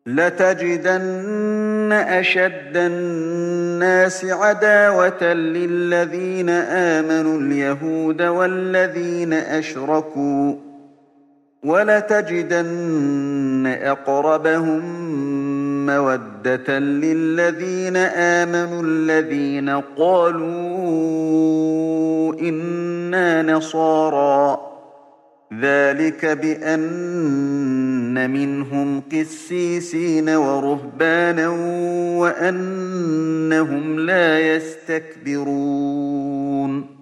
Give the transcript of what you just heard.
لتجدن أشد الناس عداوة للذين آمنوا اليهود والذين أشركوا ولتجدن أقربهم مودة للذين آمنوا الذين قالوا إنا نصارى ذلك بأن منهم قسيسين ورهبانا وأنهم لا يستكبرون